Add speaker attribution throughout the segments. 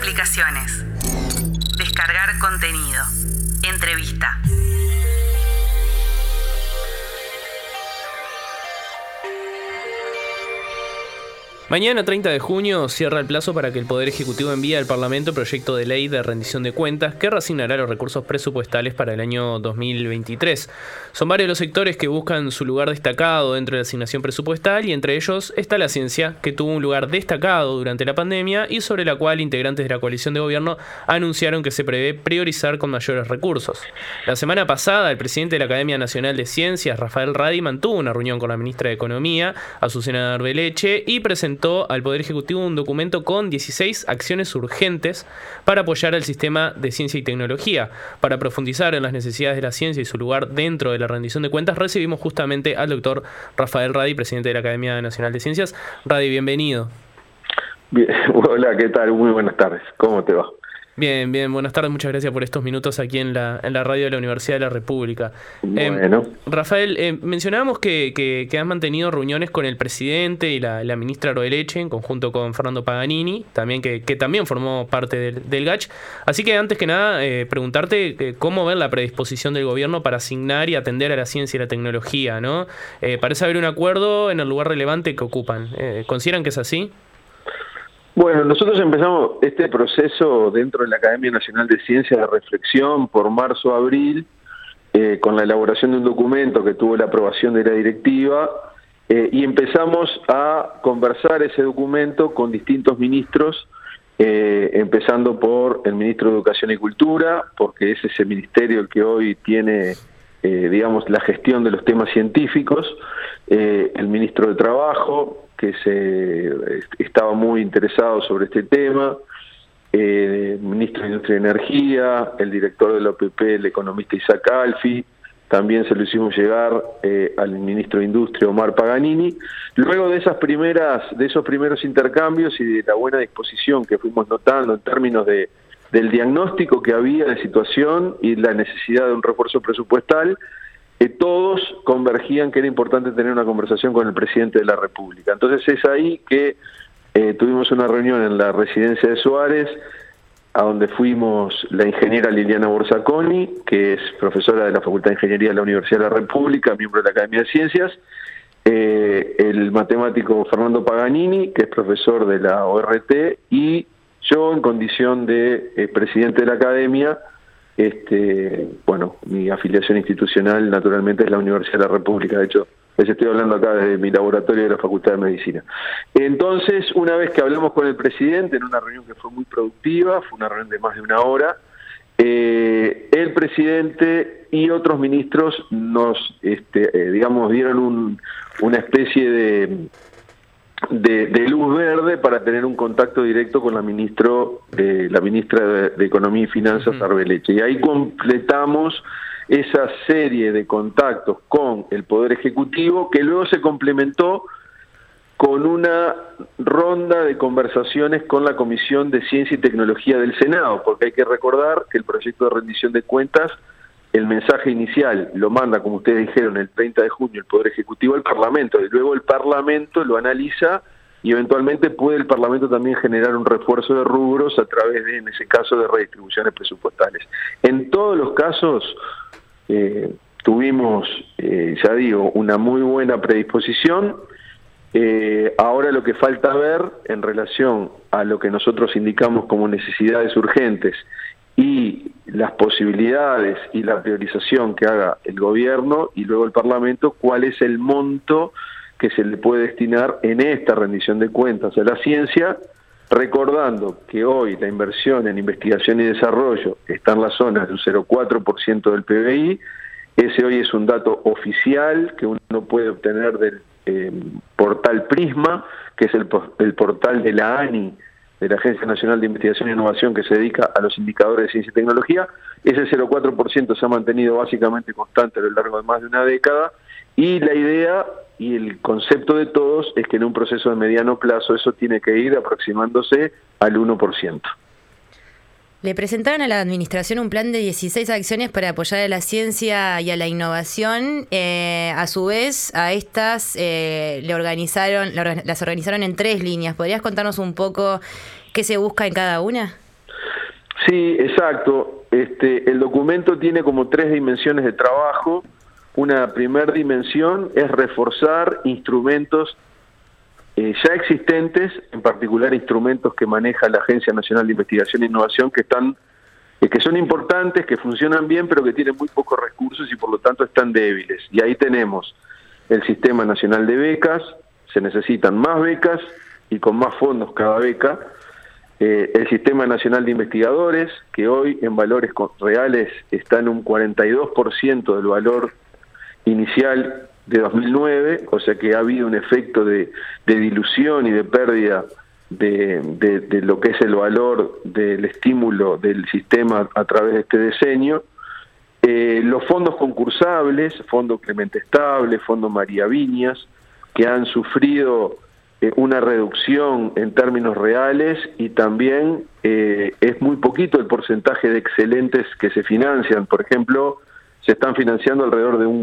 Speaker 1: Aplicaciones. Descargar contenido. Entrevista.
Speaker 2: Mañana, 30 de junio, cierra el plazo para que el Poder Ejecutivo envíe al Parlamento el proyecto de ley de rendición de cuentas que reasignará los recursos presupuestales para el año 2023. Son varios los sectores que buscan su lugar destacado dentro de la asignación presupuestal y entre ellos está la ciencia, que tuvo un lugar destacado durante la pandemia y sobre la cual integrantes de la coalición de gobierno anunciaron que se prevé priorizar con mayores recursos. La semana pasada, el presidente de la Academia Nacional de Ciencias, Rafael Radi, mantuvo una reunión con la ministra de Economía, Azucena Arbeleche, y presentó al Poder Ejecutivo un documento con 16 acciones urgentes para apoyar al sistema de ciencia y tecnología. Para profundizar en las necesidades de la ciencia y su lugar dentro de la rendición de cuentas, recibimos justamente al doctor Rafael Radi, presidente de la Academia Nacional de Ciencias. Radi, bienvenido.
Speaker 3: Bien, hola, ¿qué tal? Muy buenas tardes. ¿Cómo te va?
Speaker 2: Bien, buenas tardes, muchas gracias por estos minutos aquí en la radio de la Universidad de la República.
Speaker 3: Bueno.
Speaker 2: Rafael, mencionábamos que has mantenido reuniones con el presidente y la ministra Arbeleche en conjunto con Fernando Paganini, también que también formó parte del GACH. Así que antes que nada, preguntarte cómo ver la predisposición del gobierno para asignar y atender a la ciencia y la tecnología, ¿no? Parece haber un acuerdo en el lugar relevante que ocupan. ¿Consideran que es así?
Speaker 3: Bueno, nosotros empezamos este proceso dentro de la Academia Nacional de Ciencias de reflexión por marzo-abril, con la elaboración de un documento que tuvo la aprobación de la directiva, y empezamos a conversar ese documento con distintos ministros, empezando por el ministro de Educación y Cultura, porque es ese ministerio el que hoy tiene, la gestión de los temas científicos, el ministro de Trabajo, que estaba muy interesado sobre este tema, el ministro de Industria y Energía, el director de la OPP, el economista Isaac Alfi, también se lo hicimos llegar al ministro de Industria, Omar Paganini. Luego de esos primeros intercambios y de la buena disposición que fuimos notando en términos del diagnóstico que había de situación y la necesidad de un refuerzo presupuestal, todos convergían que era importante tener una conversación con el presidente de la República. Entonces es ahí que tuvimos una reunión en la residencia de Suárez, a donde fuimos la ingeniera Liliana Borsaconi, que es profesora de la Facultad de Ingeniería de la Universidad de la República, miembro de la Academia de Ciencias, el matemático Fernando Paganini, que es profesor de la ORT, y yo en condición de presidente de la Academia. Mi afiliación institucional naturalmente es la Universidad de la República. De hecho, les estoy hablando acá desde mi laboratorio de la Facultad de Medicina. Entonces, una vez que hablamos con el presidente en una reunión que fue muy productiva, fue una reunión de más de una hora, el presidente y otros ministros nos, dieron una especie de luz verde para tener un contacto directo con la ministra de Economía y Finanzas, Arbeleche. Y ahí completamos esa serie de contactos con el Poder Ejecutivo, que luego se complementó con una ronda de conversaciones con la Comisión de Ciencia y Tecnología del Senado, porque hay que recordar que el proyecto de rendición de cuentas, el mensaje inicial lo manda, como ustedes dijeron, el 30 de junio el Poder Ejecutivo al Parlamento, y luego el Parlamento lo analiza y eventualmente puede el Parlamento también generar un refuerzo de rubros a través de, en ese caso, de redistribuciones presupuestales. En todos los casos tuvimos, una muy buena predisposición. Ahora lo que falta ver en relación a lo que nosotros indicamos como necesidades urgentes y las posibilidades y la priorización que haga el gobierno y luego el Parlamento, cuál es el monto que se le puede destinar en esta rendición de cuentas a la ciencia, recordando que hoy la inversión en investigación y desarrollo está en la zona del 0,4% del PBI. Ese hoy es un dato oficial que uno puede obtener del portal Prisma, que es el portal de la ANI, de la Agencia Nacional de Investigación e Innovación, que se dedica a los indicadores de ciencia y tecnología. Ese 0,4% se ha mantenido básicamente constante a lo largo de más de una década, y la idea y el concepto de todos es que en un proceso de mediano plazo eso tiene que ir aproximándose al 1%.
Speaker 4: Le presentaron a la Administración un plan de 16 acciones para apoyar a la ciencia y a la innovación. A su vez, a estas las organizaron en 3 líneas. ¿Podrías contarnos un poco qué se busca en cada una?
Speaker 3: Sí, exacto. El documento tiene como 3 dimensiones de trabajo. Una primera dimensión es reforzar instrumentos ya existentes, en particular instrumentos que maneja la Agencia Nacional de Investigación e Innovación, que son importantes, que funcionan bien, pero que tienen muy pocos recursos y por lo tanto están débiles. Y ahí tenemos el Sistema Nacional de Becas, se necesitan más becas y con más fondos cada beca. El Sistema Nacional de Investigadores, que hoy en valores reales está en un 42% del valor inicial de 2009, o sea que ha habido un efecto de dilución y de pérdida de lo que es el valor del estímulo del sistema a través de este diseño. Los fondos concursables, Fondo Clemente Estable, Fondo María Viñas, que han sufrido una reducción en términos reales y también es muy poquito el porcentaje de excelentes que se financian. Por ejemplo, se están financiando alrededor de un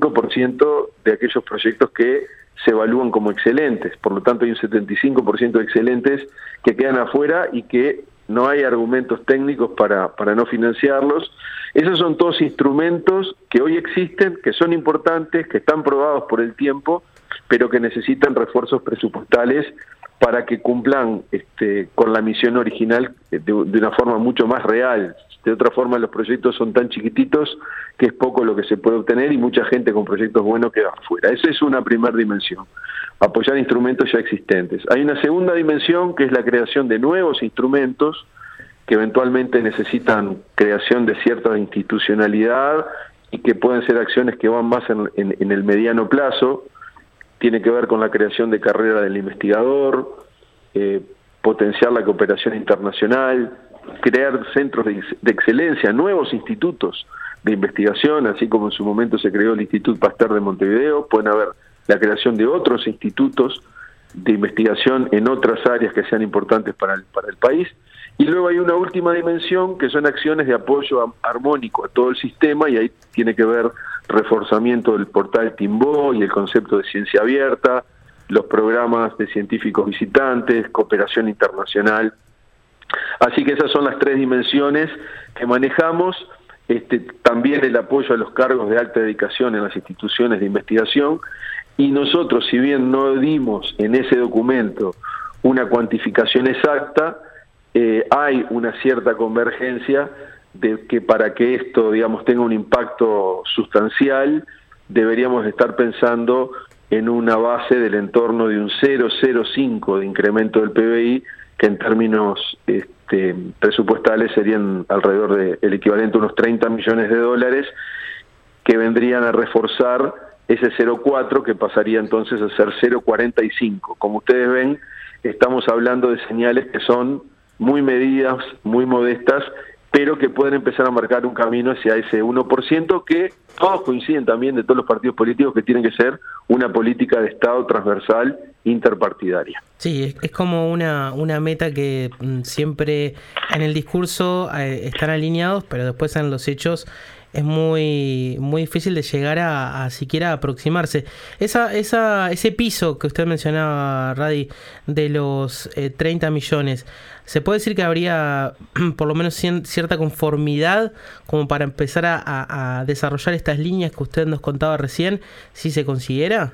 Speaker 3: 25% de aquellos proyectos que se evalúan como excelentes. Por lo tanto, hay un 75% de excelentes que quedan afuera y que no hay argumentos técnicos para no financiarlos. Esos son todos instrumentos que hoy existen, que son importantes, que están probados por el tiempo, pero que necesitan refuerzos presupuestales para que cumplan con la misión original de una forma mucho más real. De otra forma, los proyectos son tan chiquititos que es poco lo que se puede obtener y mucha gente con proyectos buenos queda afuera. Esa es una primera dimensión, apoyar instrumentos ya existentes. Hay una segunda dimensión que es la creación de nuevos instrumentos que eventualmente necesitan creación de cierta institucionalidad y que pueden ser acciones que van más en el mediano plazo. Tiene que ver con la creación de carrera del investigador, potenciar la cooperación internacional, crear centros de excelencia, nuevos institutos de investigación, así como en su momento se creó el Instituto Pasteur de Montevideo. Pueden haber la creación de otros institutos de investigación en otras áreas que sean importantes para el país. Y luego hay una última dimensión que son acciones de apoyo armónico a todo el sistema, y ahí tiene que ver reforzamiento del portal Timbó y el concepto de ciencia abierta, los programas de científicos visitantes, cooperación internacional. Así que esas son las 3 dimensiones que manejamos. También el apoyo a los cargos de alta dedicación en las instituciones de investigación. Y nosotros, si bien no dimos en ese documento una cuantificación exacta, hay una cierta convergencia de que para que esto, digamos, tenga un impacto sustancial, deberíamos estar pensando en una base del entorno de un 0,05 de incremento del PBI, que en términos presupuestales serían alrededor del equivalente a unos 30 millones de dólares, que vendrían a reforzar ese 0,4, que pasaría entonces a ser 0,45. Como ustedes ven, estamos hablando de señales que son muy medidas, muy modestas, pero que pueden empezar a marcar un camino hacia ese 1%, que todos coinciden también, de todos los partidos políticos, que tienen que ser una política de Estado transversal interpartidaria.
Speaker 5: Sí, es como una meta que siempre en el discurso están alineados, pero después en los hechos es muy difícil de llegar a siquiera aproximarse. Ese piso que usted mencionaba, Radi, de los 30 millones, ¿se puede decir que habría por lo menos cierta conformidad como para empezar a desarrollar estas líneas que usted nos contaba recién, si se considera?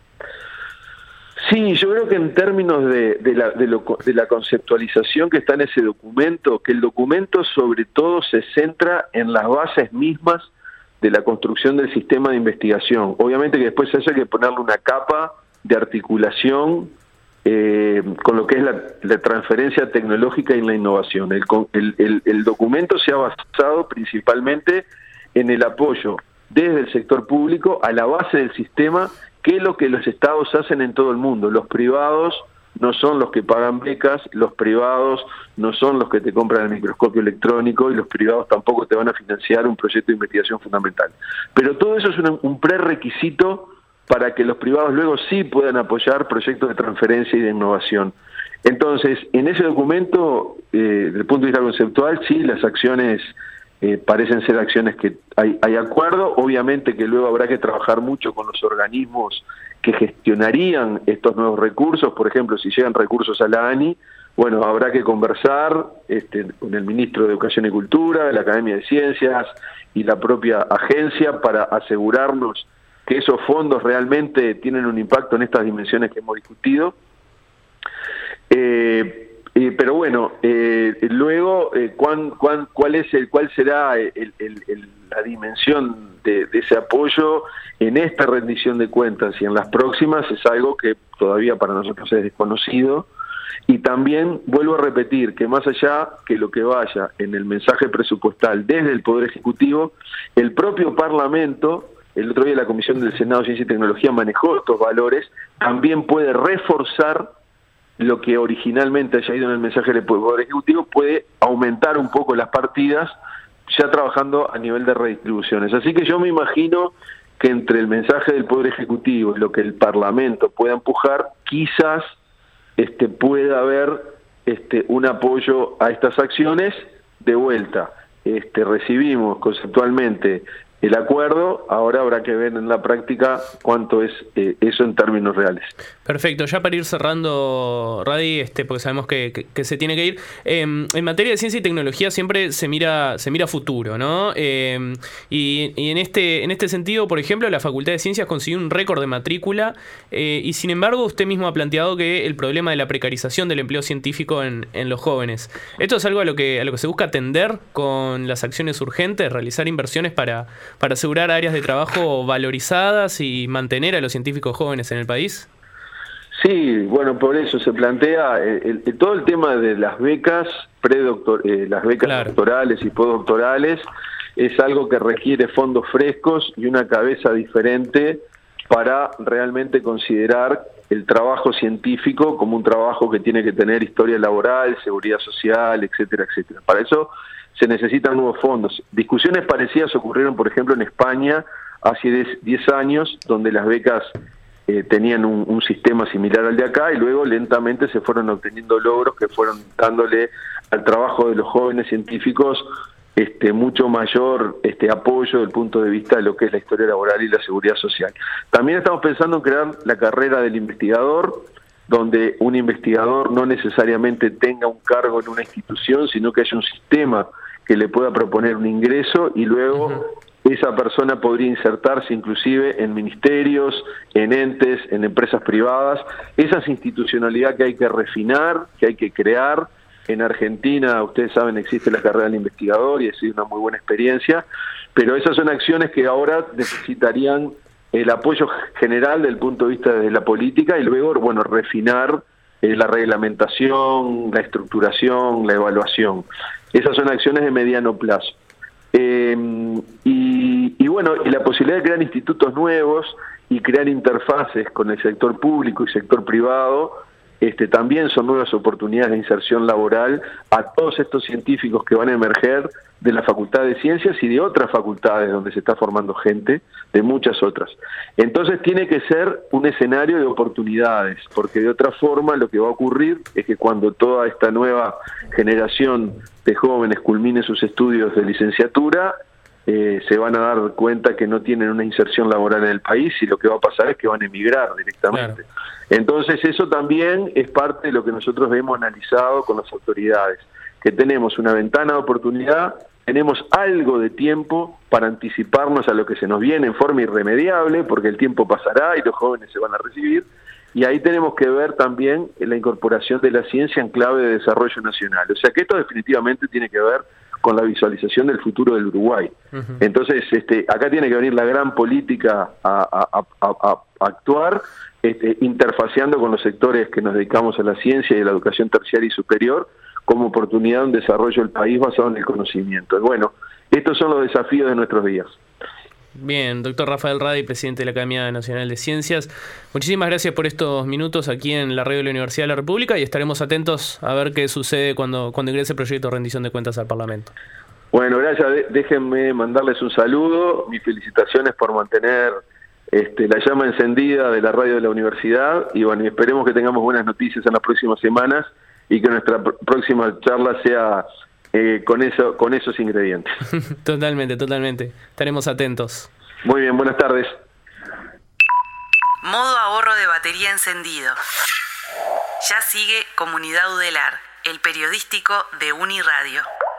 Speaker 3: Sí, yo creo que en términos de la conceptualización que está en ese documento, que el documento sobre todo se centra en las bases mismas de la construcción del sistema de investigación. Obviamente que después haya que ponerle una capa de articulación con lo que es la transferencia tecnológica y la innovación. El documento se ha basado principalmente en el apoyo desde el sector público a la base del sistema, que es lo que los estados hacen en todo el mundo. Los privados no son los que pagan becas, los privados no son los que te compran el microscopio electrónico, y los privados tampoco te van a financiar un proyecto de investigación fundamental. Pero todo eso es un prerequisito para que los privados luego sí puedan apoyar proyectos de transferencia y de innovación. Entonces, en ese documento, desde el punto de vista conceptual, sí, las acciones parecen ser acciones que hay acuerdo. Obviamente que luego habrá que trabajar mucho con los organismos que gestionarían estos nuevos recursos. Por ejemplo, si llegan recursos a la ANI, bueno, habrá que conversar con el ministro de Educación y Cultura, de la Academia de Ciencias y la propia agencia para asegurarnos que esos fondos realmente tienen un impacto en estas dimensiones que hemos discutido. Pero bueno, luego, ¿cuál será la dimensión de ese apoyo en esta rendición de cuentas y en las próximas? Es algo que todavía para nosotros es desconocido. Y también vuelvo a repetir que más allá que lo que vaya en el mensaje presupuestal desde el Poder Ejecutivo, el propio Parlamento, el otro día la Comisión del Senado de Ciencia y Tecnología manejó estos valores, también puede reforzar lo que originalmente haya ido en el mensaje del Poder Ejecutivo, puede aumentar un poco las partidas, ya trabajando a nivel de redistribuciones. Así que yo me imagino que entre el mensaje del Poder Ejecutivo y lo que el Parlamento pueda empujar, quizás pueda haber un apoyo a estas acciones. De vuelta, recibimos conceptualmente el acuerdo, ahora habrá que ver en la práctica cuánto es eso en términos reales.
Speaker 2: Perfecto, ya para ir cerrando, Radi, porque sabemos que se tiene que ir. En materia de ciencia y tecnología siempre se mira futuro, ¿no? Y en este sentido, por ejemplo, la Facultad de Ciencias consiguió un récord de matrícula y sin embargo usted mismo ha planteado que el problema de la precarización del empleo científico en los jóvenes. ¿Esto es algo a lo que se busca atender con las acciones urgentes, realizar inversiones para asegurar áreas de trabajo valorizadas y mantener a los científicos jóvenes en el país?
Speaker 3: Sí, bueno, por eso se plantea todo el tema de las becas las becas
Speaker 2: Claro.
Speaker 3: doctorales y postdoctorales es algo que requiere fondos frescos y una cabeza diferente para realmente considerar el trabajo científico como un trabajo que tiene que tener historia laboral, seguridad social, etcétera, etcétera. Para eso se necesitan nuevos fondos. Discusiones parecidas ocurrieron, por ejemplo, en España hace 10 años, donde las becas tenían un sistema similar al de acá y luego lentamente se fueron obteniendo logros que fueron dándole al trabajo de los jóvenes científicos mucho mayor apoyo desde el punto de vista de lo que es la historia laboral y la seguridad social. También estamos pensando en crear la carrera del investigador, donde un investigador no necesariamente tenga un cargo en una institución, sino que haya un sistema que le pueda proponer un ingreso y luego esa persona podría insertarse inclusive en ministerios, en entes, en empresas privadas. Esa es institucionalidad que hay que refinar, que hay que crear. En Argentina, ustedes saben, existe la carrera del investigador y ha sido una muy buena experiencia, pero esas son acciones que ahora necesitarían el apoyo general del punto de vista de la política y luego, bueno, refinar la reglamentación, la estructuración, la evaluación. Esas son acciones de mediano plazo. Y bueno, y la posibilidad de crear institutos nuevos y crear interfaces con el sector público y sector privado, también son nuevas oportunidades de inserción laboral a todos estos científicos que van a emerger de la Facultad de Ciencias y de otras facultades donde se está formando gente, de muchas otras. Entonces tiene que ser un escenario de oportunidades, porque de otra forma lo que va a ocurrir es que cuando toda esta nueva generación de jóvenes culmine sus estudios de licenciatura, se van a dar cuenta que no tienen una inserción laboral en el país y lo que va a pasar es que van a emigrar directamente. Claro. Entonces eso también es parte de lo que nosotros hemos analizado con las autoridades, que tenemos una ventana de oportunidad, tenemos algo de tiempo para anticiparnos a lo que se nos viene en forma irremediable, porque el tiempo pasará y los jóvenes se van a recibir, y ahí tenemos que ver también la incorporación de la ciencia en clave de desarrollo nacional. O sea que esto definitivamente tiene que ver con la visualización del futuro del Uruguay. Entonces, acá tiene que venir la gran política a actuar, interfaceando con los sectores que nos dedicamos a la ciencia y a la educación terciaria y superior, como oportunidad de un desarrollo del país basado en el conocimiento. Bueno, estos son los desafíos de nuestros días.
Speaker 2: Bien, doctor Rafael Radi, presidente de la Academia Nacional de Ciencias. Muchísimas gracias por estos minutos aquí en la radio de la Universidad de la República y estaremos atentos a ver qué sucede cuando ingrese el proyecto de rendición de cuentas al Parlamento.
Speaker 3: Bueno, gracias. Déjenme mandarles un saludo, mis felicitaciones por mantener la llama encendida de la radio de la universidad y bueno, esperemos que tengamos buenas noticias en las próximas semanas y que nuestra próxima charla sea con esos ingredientes.
Speaker 2: Totalmente. Estaremos atentos.
Speaker 3: Muy bien, buenas tardes.
Speaker 1: Modo ahorro de batería encendido. Ya sigue Comunidad Udelar, el periodístico de Uniradio.